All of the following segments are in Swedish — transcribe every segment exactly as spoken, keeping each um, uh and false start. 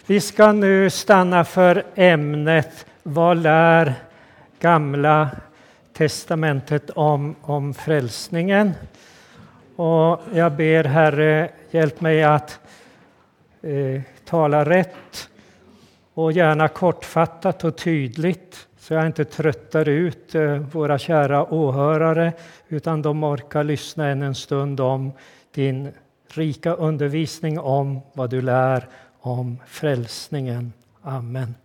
Vi ska nu stanna för ämnet vad lär Gamla testamentet om, om frälsningen. Och jag ber Herre, hjälp mig att eh, tala rätt och gärna kortfattat och tydligt, så jag inte tröttar ut eh, våra kära åhörare, utan de orkar lyssna än en stund om din rika undervisning om vad du lär om frälsningen. Amen.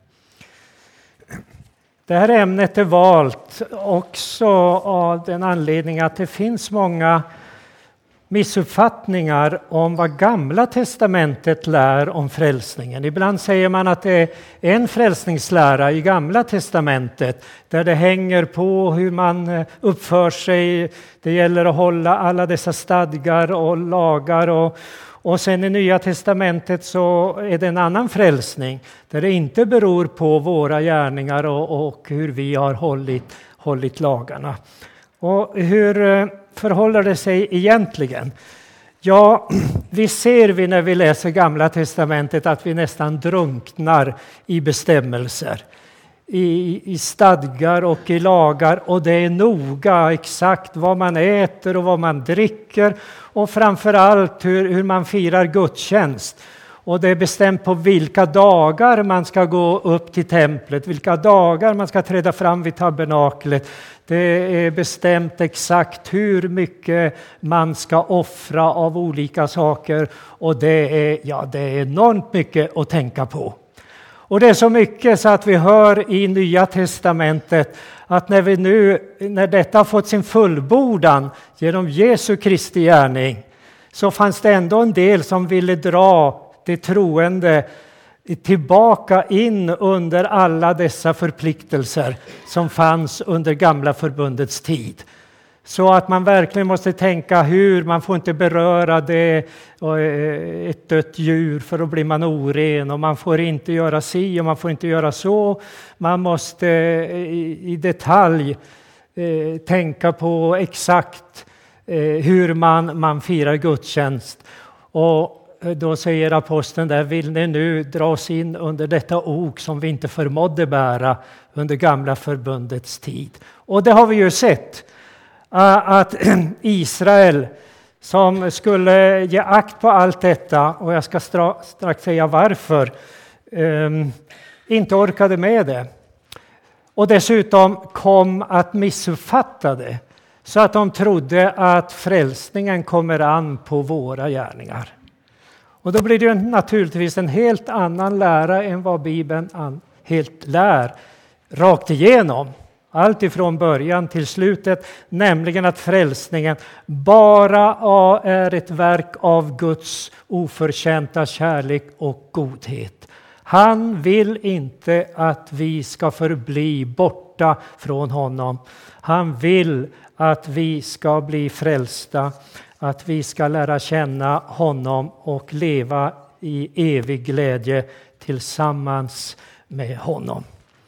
Det här ämnet är valt också av den anledningen att det finns många missuppfattningar om vad Gamla testamentet lär om frälsningen. Ibland säger man att det är en frälsningslära i Gamla testamentet där det hänger på hur man uppför sig. Det gäller att hålla alla dessa stadgar och lagar. Och, och sen i Nya testamentet så är det en annan frälsning där det inte beror på våra gärningar och, och hur vi har hållit, hållit lagarna. Och hur förhåller det sig egentligen? Ja, vi ser vi när vi läser Gamla testamentet att vi nästan drunknar i bestämmelser, i, i stadgar och i lagar, och det är noga exakt vad man äter och vad man dricker och framförallt hur, hur man firar gudstjänst. Och det är bestämt på vilka dagar man ska gå upp till templet, vilka dagar man ska träda fram vid tabernaklet. Det är bestämt exakt hur mycket man ska offra av olika saker, och det är, ja, det är enormt mycket att tänka på. Och det är så mycket så att vi hör i Nya testamentet att när vi nu, när detta har fått sin fullbordan genom Jesu Kristi gärning, så fanns det ändå en del som ville dra det troende tillbaka in under alla dessa förpliktelser som fanns under Gamla förbundets tid. Så att man verkligen måste tänka hur man får inte beröra det, ett dött djur, för då blir man oren, och man får inte göra si och man får inte göra så. Man måste i detalj tänka på exakt hur man, man firar gudstjänst. Och då säger aposteln där, vill ni nu dras in under detta ok som vi inte förmådde bära under Gamla förbundets tid. Och det har vi ju sett, att Israel som skulle ge akt på allt detta, och jag ska strax säga varför, inte orkade med det. Och dessutom kom att missuppfatta det, så att de trodde att frälsningen kommer an på våra gärningar. Och då blir det ju naturligtvis en helt annan lära än vad Bibeln helt lär rakt igenom. Allt ifrån början till slutet, nämligen att frälsningen bara är ett verk av Guds oförtjänta kärlek och godhet. Han vill inte att vi ska förbli borta från honom. Han vill att vi ska bli frälsta, att vi ska lära känna honom och leva i evig glädje tillsammans med honom.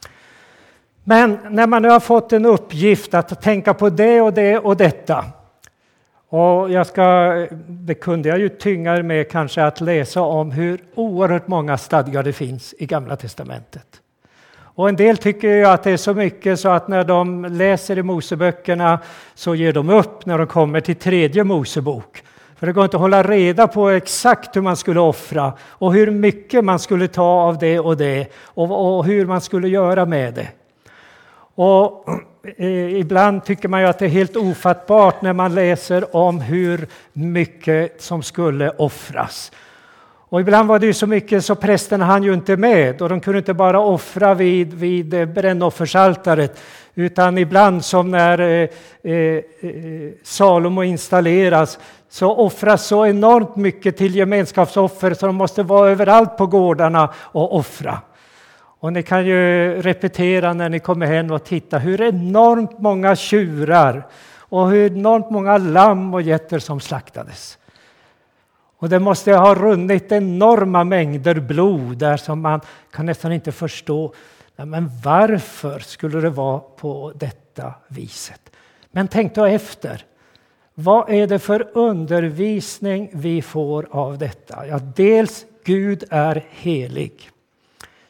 Men när man nu har fått en uppgift att tänka på det och det och detta, och jag ska, det kunde jag ju tynga med kanske att läsa om hur oerhört många stadgar det finns i Gamla testamentet. Och en del tycker ju att det är så mycket så att när de läser i Moseböckerna så ger de upp när de kommer till tredje Mosebok. För det går inte att hålla reda på exakt hur man skulle offra och hur mycket man skulle ta av det och det och, och hur man skulle göra med det. Och eh, ibland tycker man ju att det är helt ofattbart när man läser om hur mycket som skulle offras. Och ibland var det ju så mycket så prästen hann ju inte med, och de kunde inte bara offra vid, vid brännoffersaltaret, utan ibland som när eh, eh, Salomo installeras så offras så enormt mycket till gemenskapsoffer så de måste vara överallt på gårdarna och offra. Och ni kan ju repetera när ni kommer hem och titta hur enormt många tjurar och hur enormt många lamm och getter som slaktades. Och det måste ha runnit enorma mängder blod där som man kan nästan inte förstå. Men varför skulle det vara på detta viset? Men tänk då efter. Vad är det för undervisning vi får av detta? Ja, dels Gud är helig.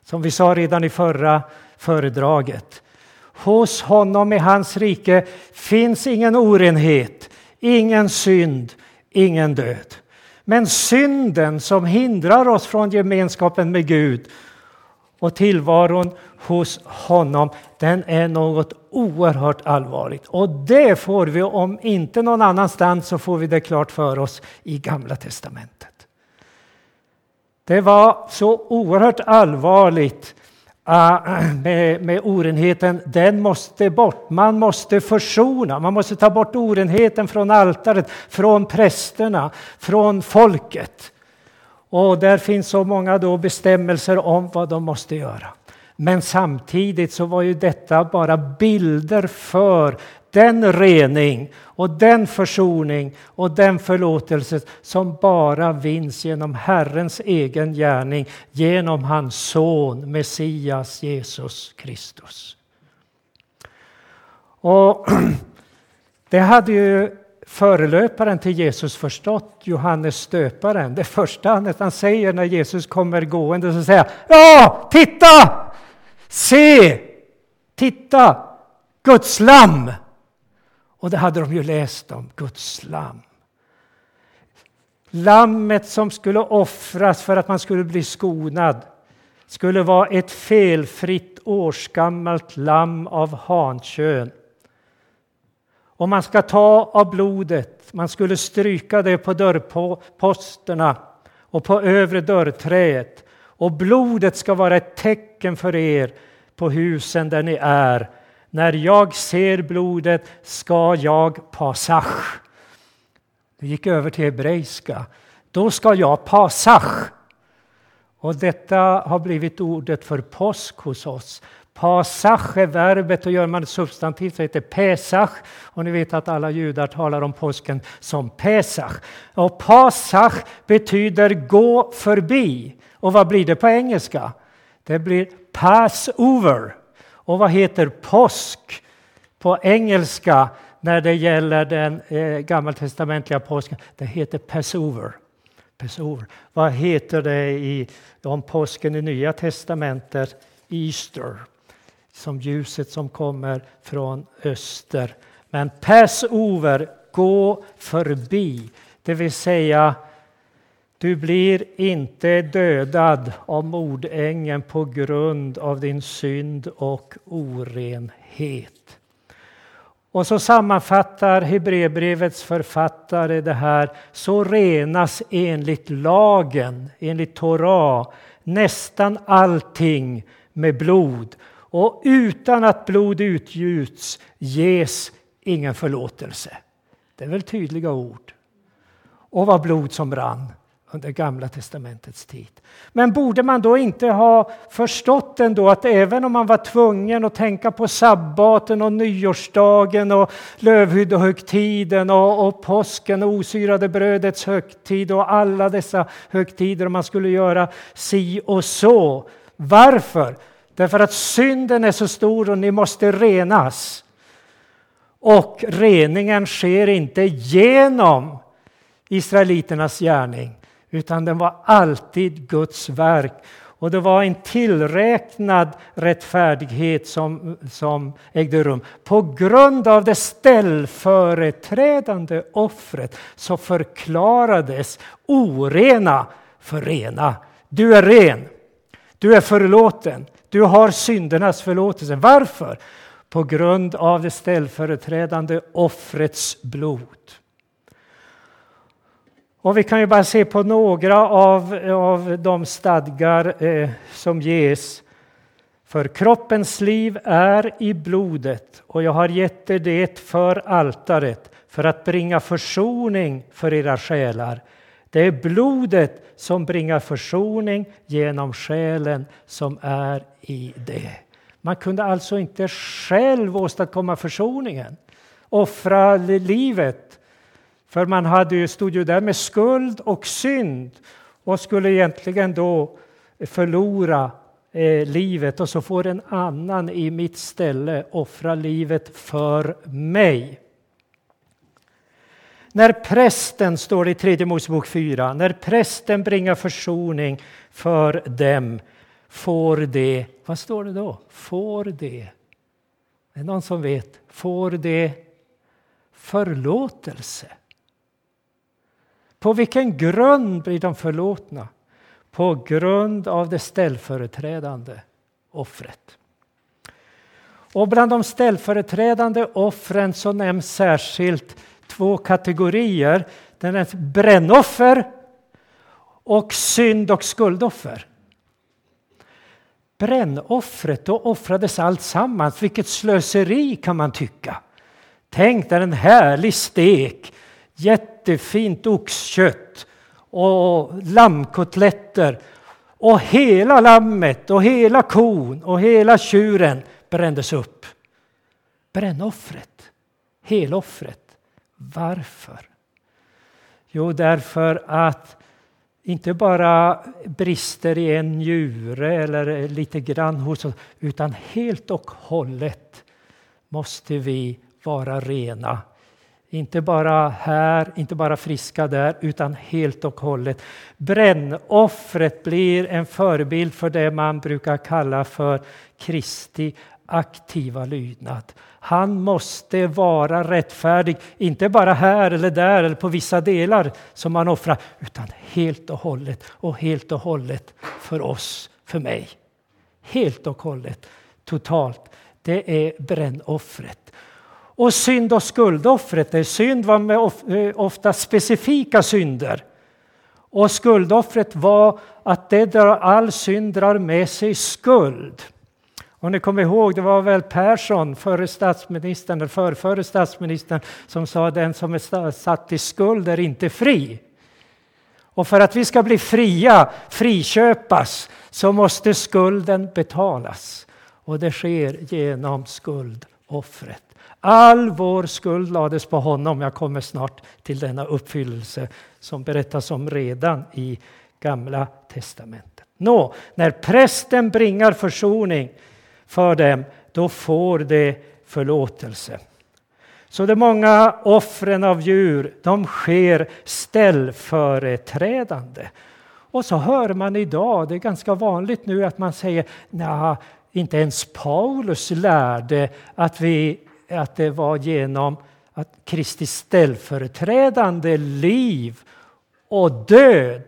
Som vi sa redan i förra föredraget. Hos honom i hans rike finns ingen orenhet, ingen synd, ingen död. Men synden som hindrar oss från gemenskapen med Gud och tillvaron hos honom, den är något oerhört allvarligt. Och det får vi, om inte någon annanstans, så får vi det klart för oss i Gamla testamentet. Det var så oerhört allvarligt uh, med, med orenheten. Den måste bort. Man måste försona. Man måste ta bort orenheten från altaret, från prästerna, från folket. Och där finns så många då bestämmelser om vad de måste göra. Men samtidigt så var ju detta bara bilder för den rening och den försoning och den förlåtelse som bara vinns genom Herrens egen gärning, genom hans son Messias Jesus Kristus. Och det hade ju förelöparen till Jesus förstått, Johannes stöparen. Det första han, han säger när Jesus kommer gående, så säger ja, titta! Se! Titta! Guds lamm! Och det hade de ju läst om, Guds lamm. Lammet som skulle offras för att man skulle bli skonad skulle vara ett felfritt årsgammalt lamm av hankön. Och man ska ta av blodet, man skulle stryka det på dörrposterna och på övre dörrträet. Och blodet ska vara ett tecken för er på husen där ni är. När jag ser blodet ska jag pasach. Det gick över till hebreiska. Då ska jag pasach. Och detta har blivit ordet för påsk hos oss. Pasach är verbet, och gör man ett substantiv så heter pesach. Och ni vet att alla judar talar om påsken som pesach. Och pasach betyder gå förbi. Och vad blir det på engelska? Det blir Passover. Och vad heter påsk på engelska när det gäller den eh, gammaltestamentliga påsken? Det heter Passover. Passover. Vad heter det i om påsken i Nya testamentet? Easter. Som ljuset som kommer från öster. Men Passover, gå förbi. Det vill säga, du blir inte dödad av mordängeln på grund av din synd och orenhet. Och så sammanfattar Hebreerbrevets författare det här. Så renas enligt lagen, enligt Torah, nästan allting med blod. Och utan att blod utgjuts ges ingen förlåtelse. Det är väl tydliga ord. Och vad blod som rann under Gamla testamentets tid. Men borde man då inte ha förstått ändå att även om man var tvungen att tänka på sabbaten och nyårsdagen och lövhyddohögtiden och, och påsken och osyrade brödets högtid och alla dessa högtider man skulle göra si och så. Varför? Därför att synden är så stor och ni måste renas. Och reningen sker inte genom israeliternas gärning, utan den var alltid Guds verk. Och det var en tillräknad rättfärdighet som, som ägde rum. På grund av det ställföreträdande offret så förklarades orena för rena. Du är ren. Du är förlåten. Du har syndernas förlåtelse. Varför? På grund av det ställföreträdande offrets blod. Och vi kan ju bara se på några av, av de stadgar eh, som ges. För kroppens liv är i blodet, och jag har gett er det för altaret för att bringa försoning för era själar. Det är blodet som bringar försoning genom själen som är i det. Man kunde alltså inte själv åstadkomma försoningen, offra livet. För man hade ju, stod ju där med skuld och synd och skulle egentligen då förlora eh, livet. Och så får en annan i mitt ställe offra livet för mig. När prästen, står det i tredje Mosebok fyra, när prästen bringar försoning för dem, får det, vad står det då? Får det. Det är någon som vet. Får det förlåtelse. På vilken grund blir de förlåtna? På grund av det ställföreträdande offret. Och bland de ställföreträdande offren så nämns särskilt två kategorier. Den är brännoffer och synd- och skuldoffer. Brännoffret, då offrades allt sammans. Vilket slöseri kan man tycka. Tänk dig en härlig stek, jättefint oxkött och lammkotletter. Och hela lammet och hela kon och hela tjuren brändes upp. Brännoffret, heloffret. Varför? Jo, därför att inte bara brister i en njure eller lite grann hos oss, utan helt och hållet måste vi vara rena. Inte bara här, inte bara friska där, utan helt och hållet. Brännoffret blir en förebild för det man brukar kalla för Kristi aktiva lydnad. Han måste vara rättfärdig, inte bara här eller där eller på vissa delar som man offrar, utan helt och hållet och helt och hållet för oss, för mig. Helt och hållet, totalt. Det är brännoffret. Och synd- och skuldoffret, det är synd var med ofta specifika synder. Och skuldoffret var att det drar, all synd drar med sig skuld. Och ni kommer ihåg, det var väl Persson, förre statsministern, eller förrförre statsministern, som sa att den som är satt i skuld är inte fri. Och för att vi ska bli fria, friköpas, så måste skulden betalas. Och det sker genom skuldoffret. All vår skuld lades på honom. Jag kommer snart till denna uppfyllelse som berättas om redan i Gamla testamentet. Nå, när prästen bringar försoning för dem, då får det förlåtelse. Så de många offren av djur, de sker ställföreträdande. Och så hör man idag, det är ganska vanligt nu att man säger, nej, inte ens Paulus lärde att, vi, att det var genom att Kristi ställföreträdande liv och död,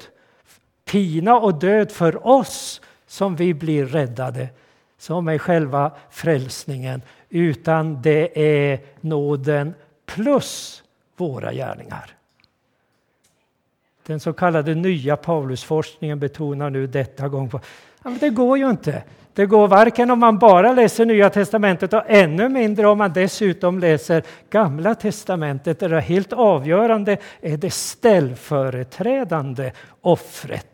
pina och död för oss som vi blir räddade, som är själva frälsningen, utan det är nåden plus våra gärningar. Den så kallade nya Paulusforskningen betonar nu detta gång på. Ja, men det går ju inte. Det går varken om man bara läser Nya testamentet och ännu mindre om man dessutom läser Gamla testamentet. Det är helt avgörande är det ställföreträdande offret.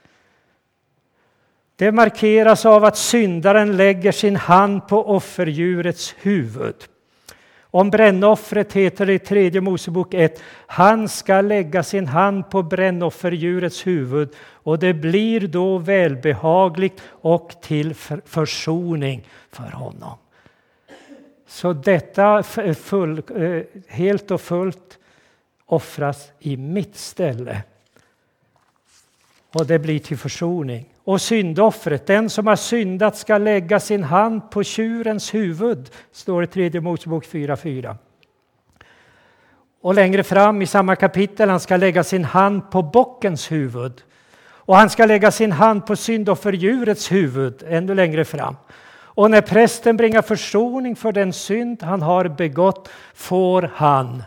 Det markeras av att syndaren lägger sin hand på offerdjurets huvud. Om brännoffret heter det i tredje Mosebok ett, han ska lägga sin hand på brännofferdjurets huvud och det blir då välbehagligt och till försoning för honom. Så detta full, helt och fullt offras i mitt ställe. Och det blir till försoning. Och syndoffret, den som har syndat ska lägga sin hand på tjurens huvud, står det i tredje Mosebok fyra fyra. Och längre fram i samma kapitel, han ska lägga sin hand på bockens huvud. Och han ska lägga sin hand på syndofferdjurets huvud, ännu längre fram. Och när prästen bringar försoning för den synd han har begått, får han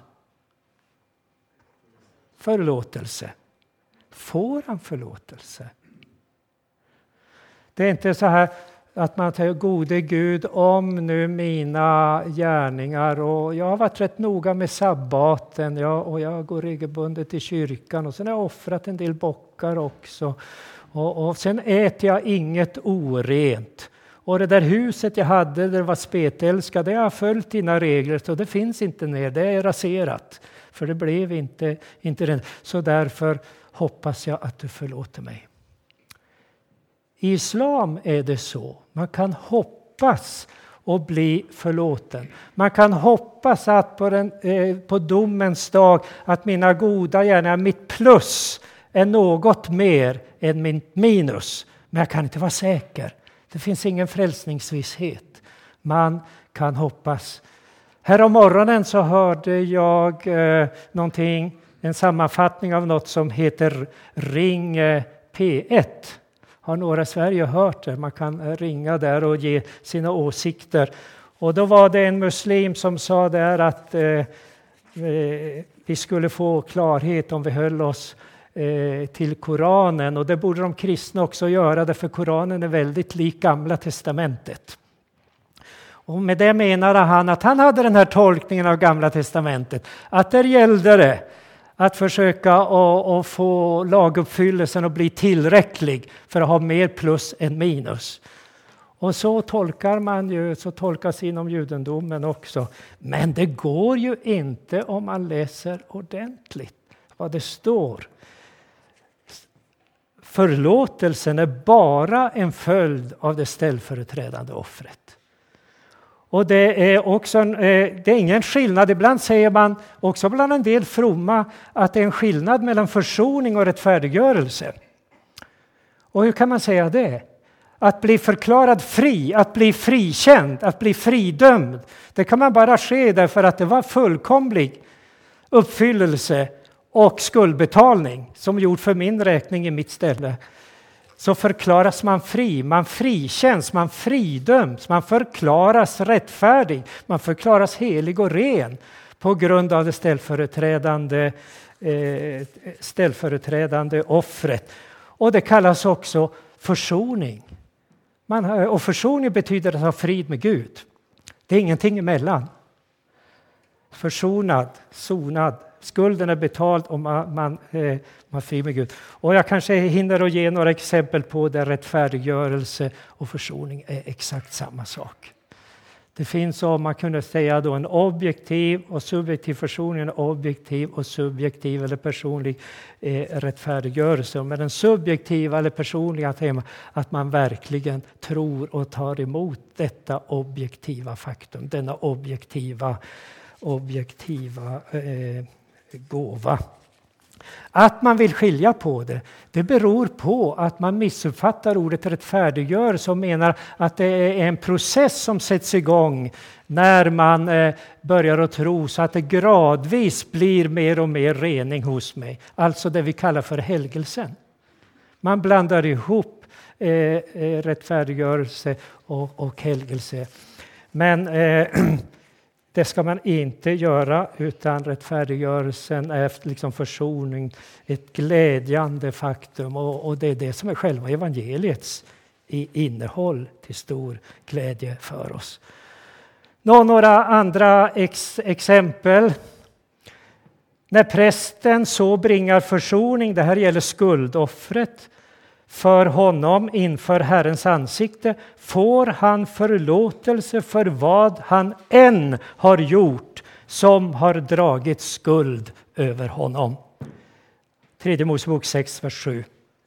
förlåtelse. Får han förlåtelse? Det är inte så här att man säger, gode Gud, om nu mina gärningar, och jag har varit rätt noga med sabbaten, ja, och jag går regelbundet i kyrkan, och sen har jag offrat en del bockar också, och, och sen äter jag inget orent. Och det där huset jag hade, där det var spetälska, det har följt dina regler, så det finns inte ner, det är raserat, för det blev inte, inte rent. Så därför hoppas jag att du förlåter mig. I islam är det så. Man kan hoppas och bli förlåten. Man kan hoppas att på, den, eh, på domens dag att mina goda gärningar, mitt plus är något mer än mitt minus. Men jag kan inte vara säker. Det finns ingen frälsningsvisshet. Man kan hoppas. Här om morgonen så hörde jag eh, någonting, en sammanfattning av något som heter Ring eh, P ett. Har några i Sverige hört det? Man kan ringa där och ge sina åsikter. Och då var det en muslim som sa där att eh, vi skulle få klarhet om vi höll oss eh, till Koranen. Och det borde de kristna också göra, därför Koranen är väldigt lik Gamla testamentet. Och med det menade han att han hade den här tolkningen av Gamla testamentet. Att där gällde det att försöka att få laguppfyllelsen att bli tillräcklig för att ha mer plus än minus. Och så tolkar man ju, så tolkas inom judendomen också. Men det går ju inte om man läser ordentligt vad det står. Förlåtelsen är bara en följd av det ställföreträdande offret. Och det är också en, det är ingen skillnad. Ibland säger man också bland en del fromma att det är en skillnad mellan försoning och rättfärdiggörelse. Och hur kan man säga det? Att bli förklarad fri, att bli frikänd, att bli fridömd. Det kan man bara ske därför att det var fullkomlig uppfyllelse och skuldbetalning som gjort för min räkning i mitt ställe. Så förklaras man fri, man frikänns, man fridöms, man förklaras rättfärdig, man förklaras helig och ren på grund av det ställföreträdande, eh, ställföreträdande offret. Och det kallas också försoning. Man, och försoning betyder att ha frid med Gud. Det är ingenting emellan. Försonad, sonad. Skulden är betald och man, man, eh, man är fri med Gud. Och jag kanske hinner att ge några exempel på där rättfärdiggörelse och försoning är exakt samma sak. Det finns, om man kunde säga då, en objektiv och subjektiv försoning, en objektiv och subjektiv eller personlig eh, rättfärdiggörelse. Men den subjektiva eller personliga tema att man verkligen tror och tar emot detta objektiva faktum, denna objektiva, objektiva eh, gåva. Att man vill skilja på det, det beror på att man missuppfattar ordet rättfärdiggörelse och menar att det är en process som sätts igång när man eh, börjar att tro, så att det gradvis blir mer och mer rening hos mig. Alltså det vi kallar för helgelsen. Man blandar ihop eh, eh, rättfärdiggörelse och, och helgelse. Men eh, det ska man inte göra, utan rättfärdiggörelsen är liksom försoning, ett glädjande faktum. Och, och det är det som är själva evangeliets innehåll, till stor glädje för oss. Nå, några andra ex, exempel. När prästen så bringar försoning, det här gäller skuldoffret, för honom inför Herrens ansikte, får han förlåtelse för vad han än har gjort som har dragit skuld över honom. Tredje Mosebok sex, vers sju.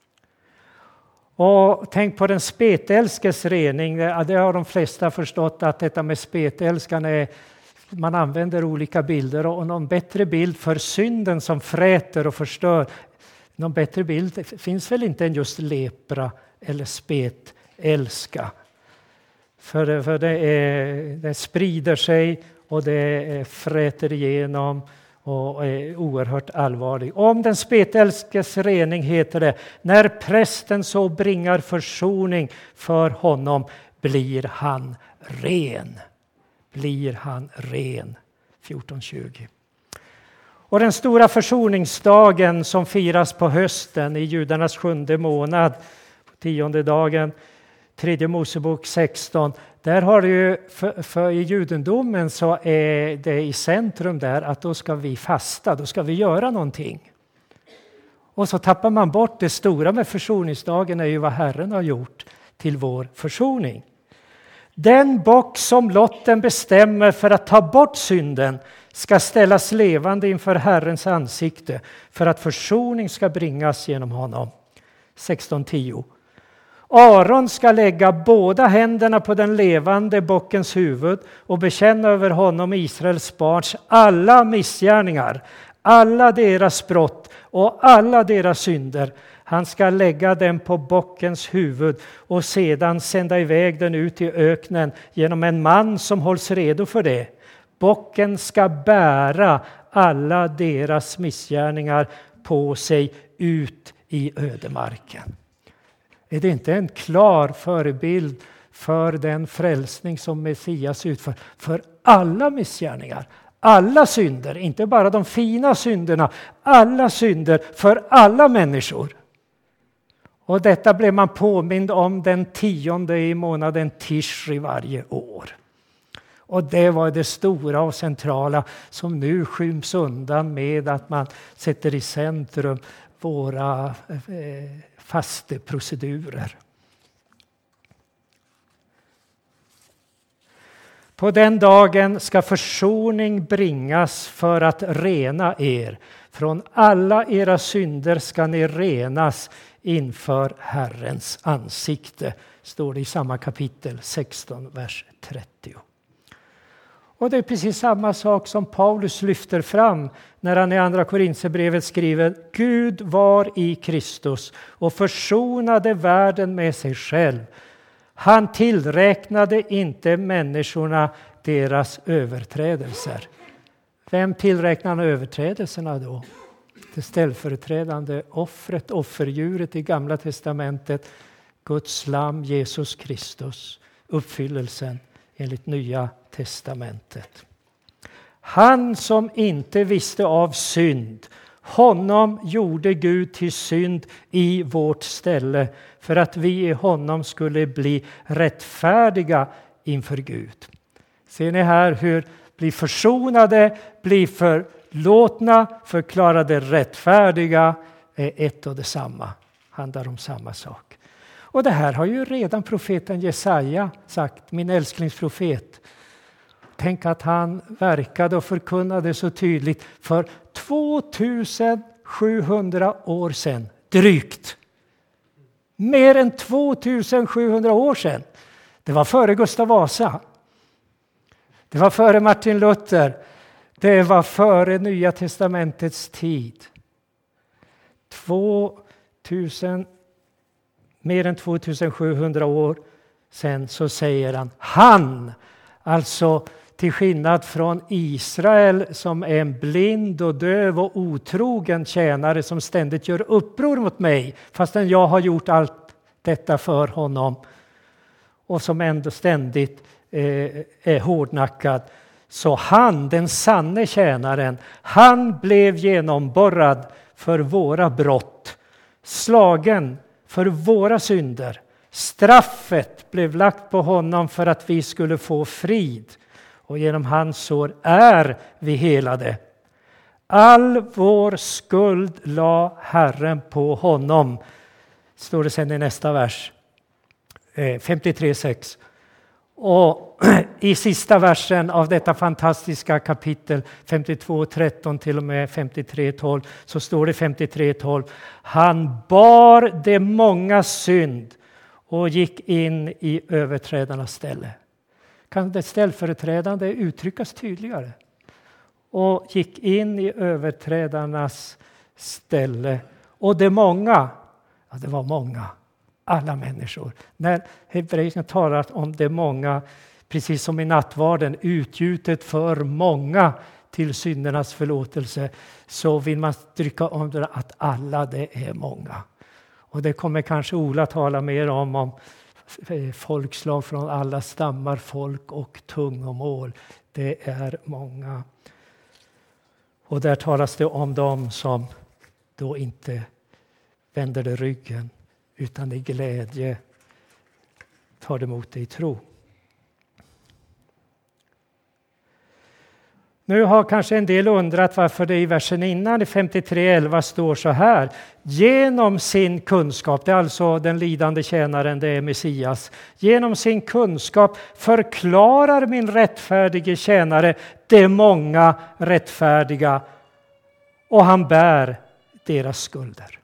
Och tänk på den spetälskes rening. Det har de flesta förstått, att detta med spetälskan är, man använder olika bilder, och någon bättre bild för synden som fräter och förstör. Någon bättre bild finns väl inte än just lepra eller spetälska. För, för det, är, det sprider sig och det fräter igenom och är oerhört allvarlig. Om den spetälskes rening heter det: när prästen så bringar försoning för honom blir han ren. Blir han ren. fjorton tjugo. Och den stora försoningsdagen som firas på hösten i judarnas sjunde månad, tionde dagen, tredje Mosebok sexton. Där har det ju, för, för i judendomen så är det i centrum där att då ska vi fasta, då ska vi göra någonting. Och så tappar man bort det stora med försoningsdagen, är ju vad Herren har gjort till vår försoning. Den bock som lotten bestämmer för att ta bort synden ska ställas levande inför Herrens ansikte för att försoning ska bringas genom honom. sexton tio. Aron ska lägga båda händerna på den levande bockens huvud och bekänna över honom Israels barns alla missgärningar, alla deras brott och alla deras synder. Han ska lägga den på bockens huvud och sedan sända iväg den ut i öknen genom en man som hålls redo för det. Bocken ska bära alla deras missgärningar på sig ut i ödemarken. Är det inte en klar förebild för den frälsning som Messias utför? För alla missgärningar, alla synder, inte bara de fina synderna, alla synder för alla människor. Och detta blev man påmind om den tionde i månaden Tishri varje år. Och det var det stora och centrala som nu skyms undan med att man sätter i centrum våra eh, fasteprocedurer. På den dagen ska försoning bringas för att rena er. Från alla era synder ska ni renas inför Herrens ansikte. Står det i samma kapitel sexton, vers trettio. Och det är precis samma sak som Paulus lyfter fram när han i andra Korinthierbrevet skriver: Gud var i Kristus och försonade världen med sig själv. Han tillräknade inte människorna deras överträdelser. Vem tillräknar överträdelserna då? Det ställföreträdande offret, offerdjuret i Gamla testamentet, Guds lamm Jesus Kristus, uppfyllelsen enligt Nya testamentet. Han som inte visste av synd, honom gjorde Gud till synd i vårt ställe för att vi i honom skulle bli rättfärdiga inför Gud. Ser ni här hur bli försonade, bli förlåtna, förklarade rättfärdiga är ett och detsamma. Handlar om samma sak. Och det här har ju redan profeten Jesaja sagt, min älsklingsprofet. Tänk att han verkade och förkunnade så tydligt för tvåtusensjuhundra år sedan, drygt. Mer än tvåtusensjuhundra år sedan. Det var före Gustav Vasa. Det var före Martin Luther. Det var före Nya testamentets tid. tvåtusen, mer än tvåtusensjuhundra år sedan så säger han, han, alltså till skillnad från Israel som är en blind och döv och otrogen tjänare som ständigt gör uppror mot mig fastän jag har gjort allt detta för honom och som ändå ständigt eh, är hårdnackad. Så han, den sanne tjänaren, han blev genomborrad för våra brott, slagen för våra synder. Straffet blev lagt på honom för att vi skulle få frid. Och genom hans sår är vi helade. All vår skuld la Herren på honom. Står det sen i nästa vers. femtiotre sex. Och i sista versen av detta fantastiska kapitel femtiotvå tretton till och med femtiotre tolv så står det femtiotre tolv. Han bar de många synd och gick in i överträdarnas ställe. Kan det ställföreträdande uttryckas tydligare? Och gick in i överträdarnas ställe. Och det många, ja det var många, alla människor. När hebreerna talar om det många, precis som i nattvarden, utgjutet för många till syndernas förlåtelse, så vill man stryka om det att alla det är många. Och det kommer kanske Ola tala mer om, om folkslag från alla stammar, folk och tungomål. Det är många. Och där talas det om dem som då inte vänder det ryggen utan i glädje tar emot det i tro. Nu har kanske en del undrat varför det i versen innan i femtiotre elva står så här. Genom sin kunskap, det är alltså den lidande tjänaren, det är Messias. Genom sin kunskap förklarar min rättfärdige tjänare de många rättfärdiga och han bär deras skulder.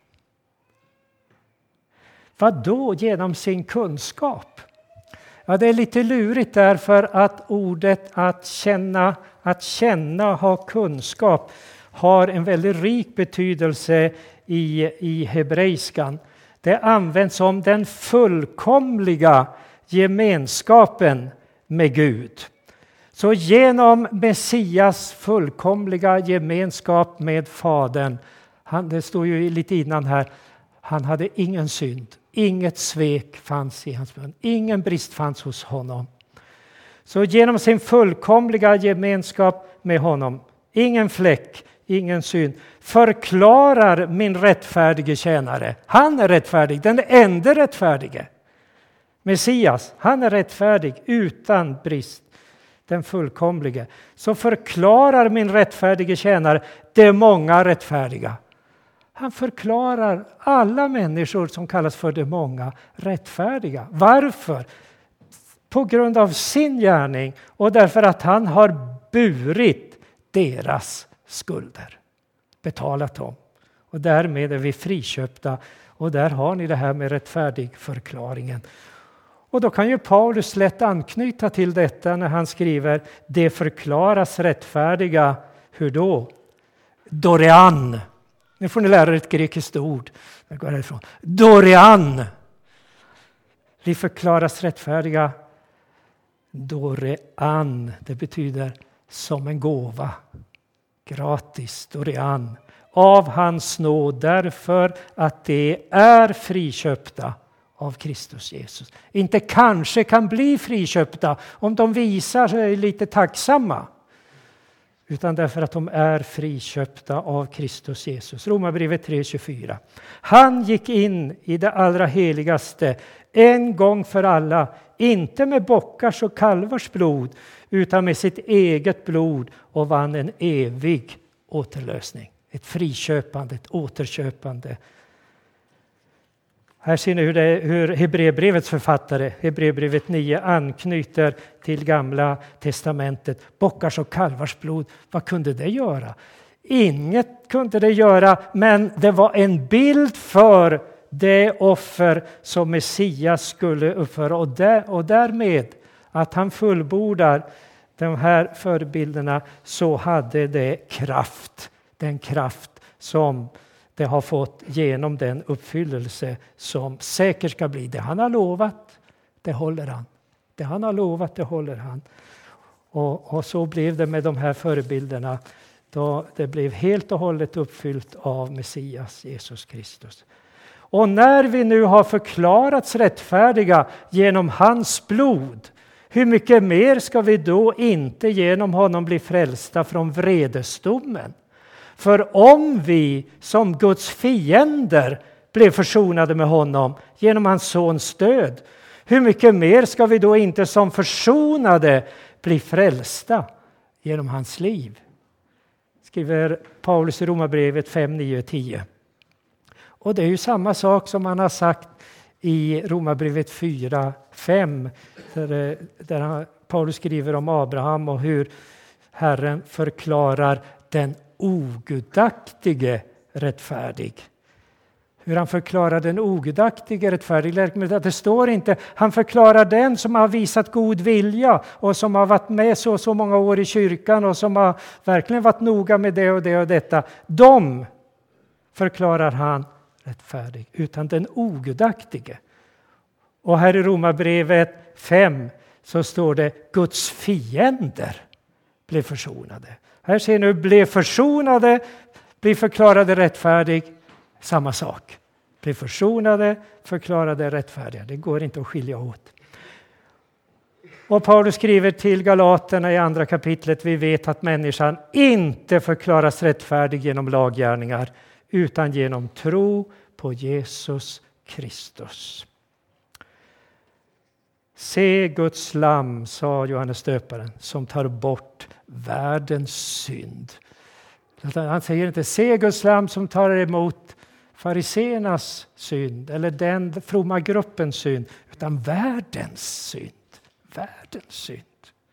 Vad då genom sin kunskap? Ja, det är lite lurigt därför att ordet att känna, att känna, ha kunskap har en väldigt rik betydelse i, i hebreiskan. Det används som den fullkomliga gemenskapen med Gud. Så genom Messias fullkomliga gemenskap med Fadern, han, det står ju lite innan här, han hade ingen synd, inget svek fanns i hans mun, ingen brist fanns hos honom. Så genom sin fullkomliga gemenskap med honom, ingen fläck, ingen synd, förklarar min rättfärdige tjänare. Han är rättfärdig, den enda rättfärdige. Messias, han är rättfärdig utan brist, den fullkomlige. Så förklarar min rättfärdige tjänare de många rättfärdiga. Han förklarar alla människor som kallas för de många rättfärdiga. Varför? På grund av sin gärning och därför att han har burit deras skulder. Betalat dem. Och därmed är vi friköpta. Och där har ni det här med rättfärdig förklaringen. Och då kan ju Paulus lätt anknyta till detta när han skriver: det förklaras rättfärdiga. Hur då? Dorean. Nu får ni lära er ett grekiskt ord. Jag går härifrån. Dorean. Vi förklaras rättfärdiga. Dorean. Det betyder som en gåva. Gratis. Dorean. Av hans nåd, därför att det är friköpta av Kristus Jesus. Inte kanske kan bli friköpta om de visar sig lite tacksamma. Utan därför att de är friköpta av Kristus Jesus. Romarbrevet tre tjugofyra. Han gick in i det allra heligaste en gång för alla. Inte med bockars och kalvars blod, utan med sitt eget blod och vann en evig återlösning. Ett friköpande, ett återköpande. Här ser ni hur, det, hur Hebreerbrevets författare, Hebreerbrevet nio, anknyter till Gamla testamentet. Bockars och kalvars blod, vad kunde det göra? Inget kunde det göra, men det var en bild för det offer som Messias skulle uppföra. Och, där, och därmed att han fullbordar de här förebilderna, så hade det kraft. Den kraft som det har fått genom den uppfyllelse som säkert ska bli. Det han har lovat, det håller han. Det han har lovat, det håller han. Och, och så blev det med de här förebilderna. Då det blev helt och hållet uppfyllt av Messias, Jesus Kristus. Och när vi nu har förklarats rättfärdiga genom hans blod, hur mycket mer ska vi då inte genom honom bli frälsta från vredesdomen? För om vi som Guds fiender blev försonade med honom genom hans sons död, hur mycket mer ska vi då inte som försonade bli frälsta genom hans liv? Skriver Paulus i Romarbrevet fem, nio, tio. Och det är ju samma sak som han har sagt i Romarbrevet fyra, fem. Där, där Paulus skriver om Abraham och hur Herren förklarar den ogudaktige rättfärdig. Hur han förklarar den ogudaktige rättfärdig. Det står inte, han förklarar den som har visat god vilja och som har varit med så så många år i kyrkan och som har verkligen varit noga med det och det och detta. De förklarar han rättfärdig, utan den ogudaktige. Och här i Romarbrevet fem så står det Guds fiender blev försonade. Här ser ni, blev försonade, blir förklarade rättfärdig, samma sak. Blir försonade, förklarade rättfärdiga. Det går inte att skilja åt. Och Paulus skriver till Galaterna i andra kapitlet: vi vet att människan inte förklaras rättfärdig genom laggärningar, utan genom tro på Jesus Kristus. Se Guds lamm, sa Johannes döparen, som tar bort världens synd. Han säger inte se Guds lamm som tar emot fariseernas synd eller den fromma gruppens synd, utan världens synd. Världens synd.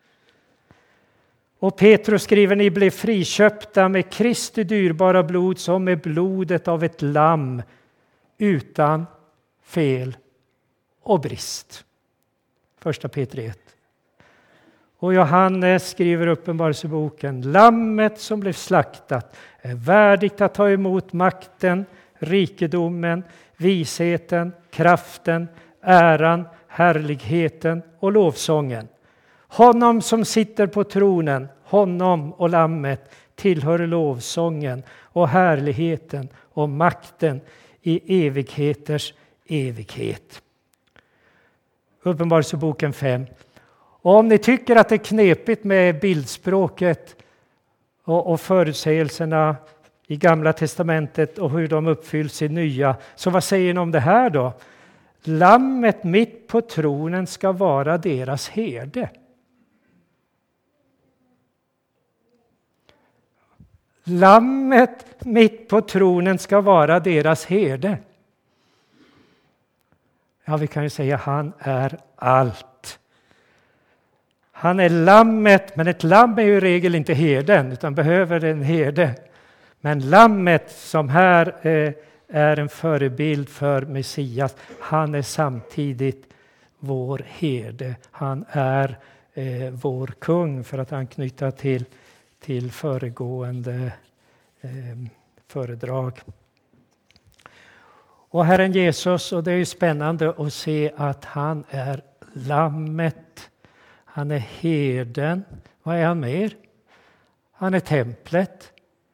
Och Petrus skriver: ni blev friköpta med Kristi dyrbara blod som med blodet av ett lamm utan fel och brist. Första Petrus ett. Och Johannes skriver i Uppenbarelseboken: Lammet som blev slaktat är värdigt att ta emot makten, rikedomen, visheten, kraften, äran, härligheten och lovsången. Honom som sitter på tronen, honom och lammet tillhör lovsången och härligheten och makten i evigheters evighet. Uppenbarelseboken fem. Och om ni tycker att det är knepigt med bildspråket och, och förutsägelserna i Gamla testamentet och hur de uppfylls i Nya, så vad säger ni om det här då? Lammet mitt på tronen ska vara deras herde. Lammet mitt på tronen ska vara deras herde. Ja, vi kan ju säga han är allt. Han är lammet, men ett lamm är ju i regel inte herden utan behöver en herde. Men lammet som här eh, är en förebild för Messias, han är samtidigt vår herde. Han är eh, vår kung, för att anknyta till, till föregående eh, föredrag. Och Herren Jesus, och det är ju spännande att se att han är lammet. Han är herden. Vad är han mer? Han är templet.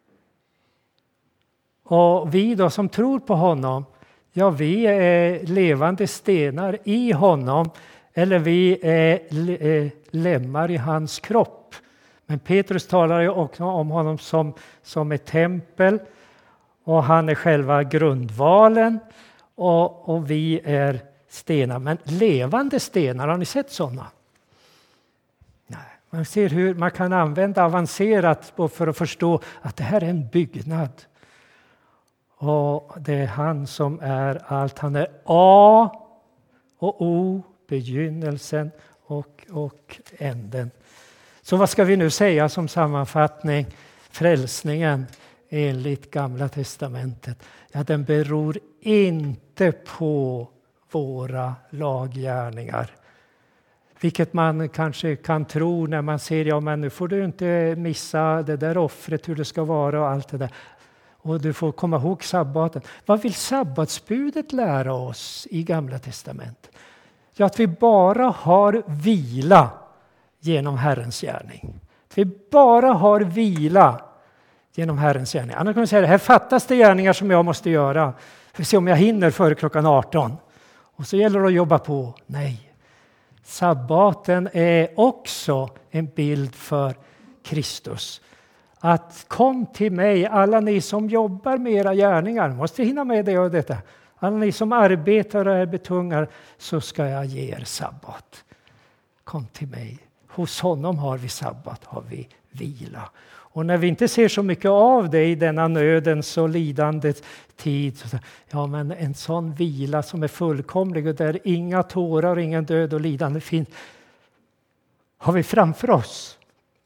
Och vi då som tror på honom, ja, vi är levande stenar i honom, eller vi är lemmar i hans kropp. Men Petrus talar ju också om honom som, som ett tempel, och han är själva grundvalen, och, och vi är stenar. Men levande stenar, har ni sett sådana? Nej. Man ser hur man kan använda avancerat för att förstå att det här är en byggnad. Och det är han som är allt. Han är A och O, begynnelsen och, och änden. Så vad ska vi nu säga som sammanfattning? Frälsningen enligt Gamla testamentet, ja, den beror inte på våra laggärningar. Vilket man kanske kan tro när man ser, ja men nu får du inte missa det där offret, hur det ska vara och allt det där. Och du får komma ihåg sabbaten. Vad vill sabbatsbudet lära oss i Gamla testamentet? Ja, att vi bara har vila genom Herrens gärning. Att vi bara har vila genom Herrens gärning. Annars kan man säga, det här fattas det gärningar som jag måste göra. För att se om jag hinner före klockan arton. Och så gäller det att jobba på. Nej. Sabbaten är också en bild för Kristus. Att kom till mig, alla ni som jobbar med era gärningar, måste hinna med det och detta. Alla ni som arbetar och är betungar, så ska jag ge er sabbat. Kom till mig. Hos honom har vi sabbat, har vi vila. Och när vi inte ser så mycket av det i denna nödens och lidandets tid, så, ja, men en sån vila som är fullkomlig och där inga tårar, ingen död och lidande finns, har vi framför oss.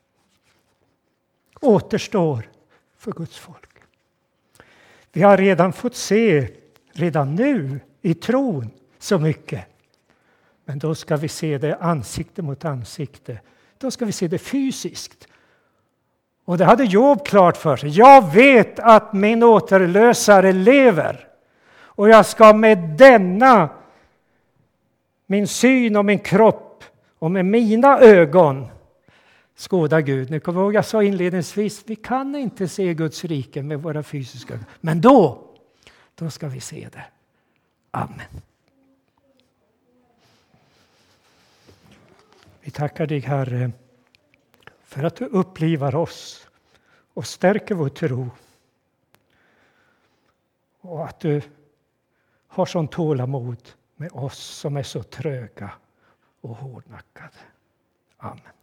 Återstår för Guds folk. Vi har redan fått se, redan nu i tron, så mycket. Men då ska vi se det ansikte mot ansikte. Då ska vi se det fysiskt. Och det hade Job klart för sig. Jag vet att min återlösare lever. Och jag ska med denna, min syn och min kropp och med mina ögon skåda Gud. Nu kommer jag ihåg, jag sa inledningsvis, vi kan inte se Guds rike med våra fysiska ögon. Men då, då ska vi se det. Amen. Vi tackar dig, Herre, för att du upplivar oss och stärker vår tro. Och att du har sån tålamod med oss som är så tröga och hårdnackade. Amen.